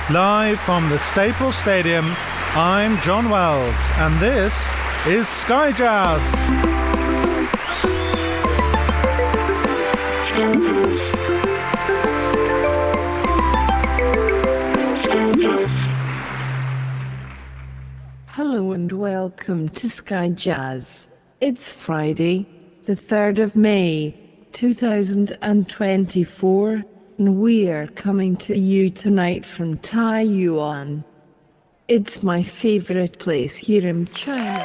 Live from the Staples Stadium, I'm John Wells, and this is Sky Jazz. Hello and welcome to Sky Jazz. It's Friday, the 3rd of May, 2024. And we are coming to you tonight from Taiyuan. It's my favorite place here in China.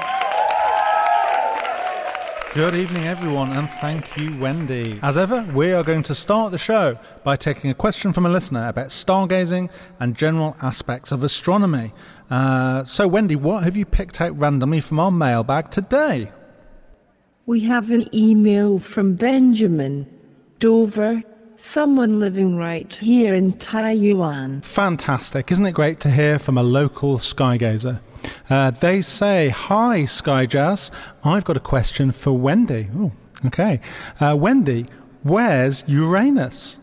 Good evening, everyone, and thank you, Wendy. As ever, we are going to start the show by taking a question from a listener about stargazing and general aspects of astronomy. So, Wendy, what have you picked out randomly from our mailbag today? We have an email from Benjamin Dover, someone living right here in Taiyuan. Fantastic. Isn't it great to hear from a local skygazer? They say, "Hi, Sky Jazz. I've got a question for Wendy." Oh, okay. Wendy, where's Uranus?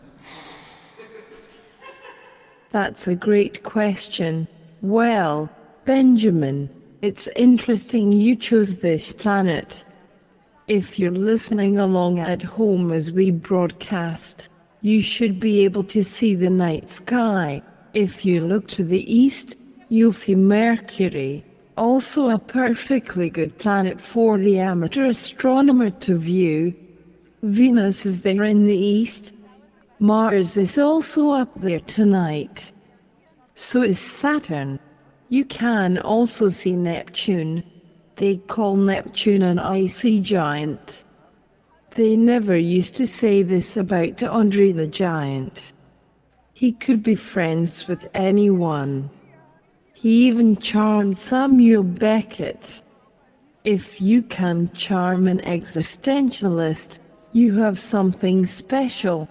That's a great question. Well, Benjamin, it's interesting you chose this planet. If you're listening along at home as we broadcast, you should be able to see the night sky. If you look to the east, you'll see Mercury, also a perfectly good planet for the amateur astronomer to view. Venus is there in the east. Mars is also up there tonight. So is Saturn. You can also see Neptune. They call Neptune an icy giant. They never used to say this about Andre the Giant. He could be friends with anyone. He even charmed Samuel Beckett. If you can charm an existentialist, you have something special.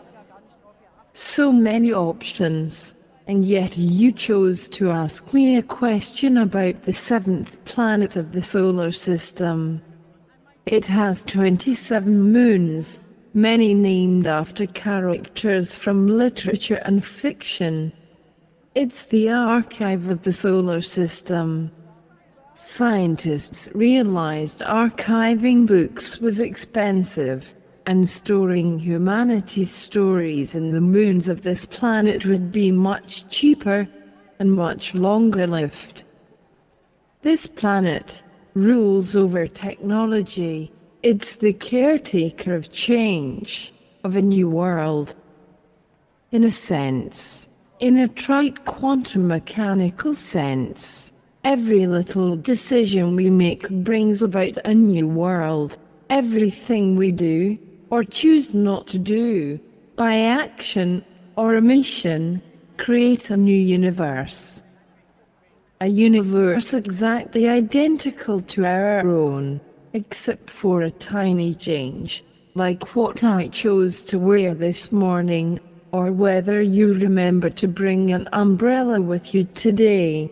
So many options, and yet you chose to ask me a question about the 7th planet of the solar system. It has 27 moons, many named after characters from literature and fiction. It's the archive of the solar system. Scientists realized archiving books was expensive, and storing humanity's stories in the moons of this planet would be much cheaper and much longer-lived. This planet rules over technology. It's the caretaker of change, of a new world. In a sense, in a trite quantum mechanical sense, every little decision we make brings about a new world. Everything we do, or choose not to do, by action or omission, create a new universe. A universe exactly identical to our own, except for a tiny change, like what I chose to wear this morning, or whether you remember to bring an umbrella with you today.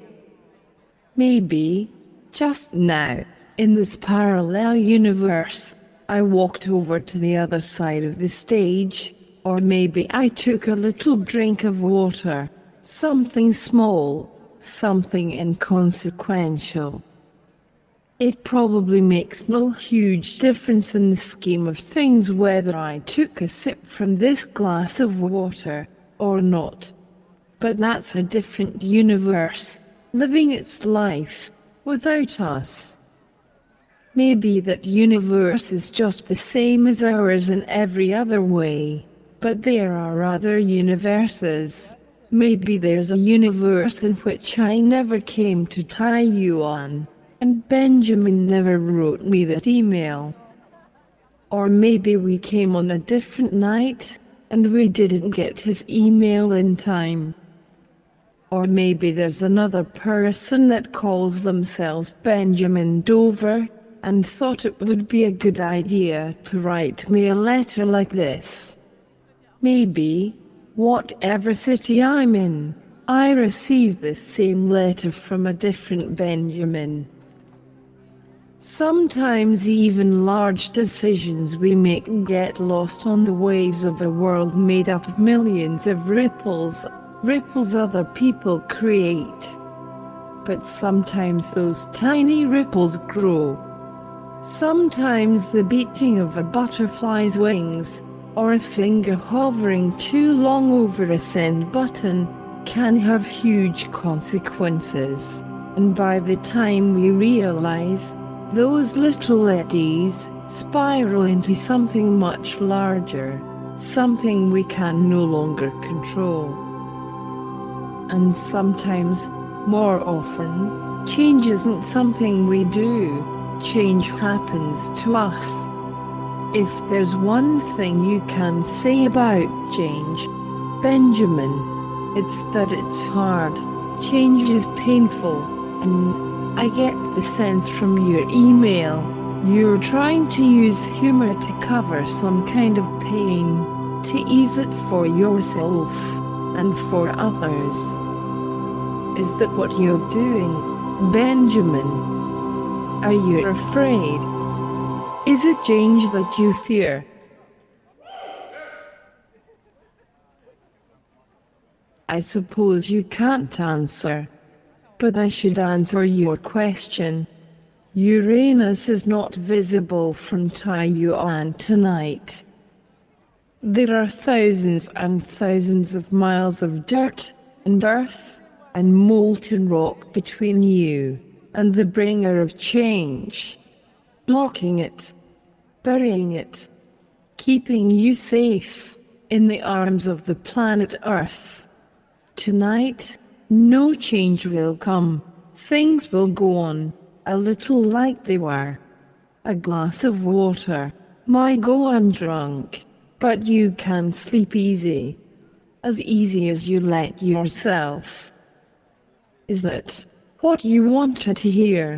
Maybe, just now, in this parallel universe, I walked over to the other side of the stage, or maybe I took a little drink of water, something small, something inconsequential. It probably makes no huge difference in the scheme of things whether I took a sip from this glass of water or not. But that's a different universe, living its life without us. Maybe that universe is just the same as ours in every other way, but there are other universes. Maybe there's a universe in which I never came to Taiyuan, and Benjamin never wrote me that email. Or maybe we came on a different night, and we didn't get his email in time. Or maybe there's another person that calls themselves Benjamin Dover, and thought it would be a good idea to write me a letter like this. Maybe, whatever city I'm in, I received this same letter from a different Benjamin. Sometimes even large decisions we make get lost on the waves of a world made up of millions of ripples, ripples other people create. But sometimes those tiny ripples grow. Sometimes the beating of a butterfly's wings, or a finger hovering too long over a send button, can have huge consequences. And by the time we realize, those little eddies spiral into something much larger, something we can no longer control. And sometimes, more often, change isn't something we do, change happens to us. If there's one thing you can say about change, Benjamin, it's that it's hard. Change is painful, and I get the sense from your email, you're trying to use humor to cover some kind of pain, to ease it for yourself and for others. Is that what you're doing, Benjamin? Are you afraid? Is it change that you fear? I suppose you can't answer, but I should answer your question. Uranus is not visible from Taiwan tonight. There are thousands and thousands of miles of dirt and earth and molten rock between you and the bringer of change, blocking it, burying it, keeping you safe in the arms of the planet Earth. Tonight, no change will come. Things will go on, a little like they were. A glass of water might go undrunk, but you can sleep easy. As easy as you let yourself. Is that what you wanted to hear?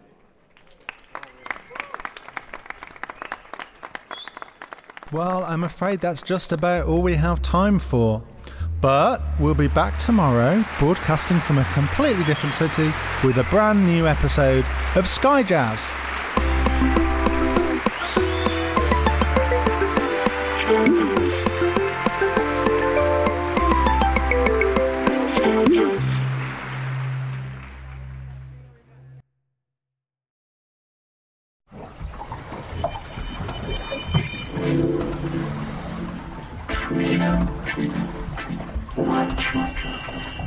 Well, I'm afraid that's just about all we have time for. But we'll be back tomorrow, broadcasting from a completely different city with a brand new episode of Sky Jazz. Thank you.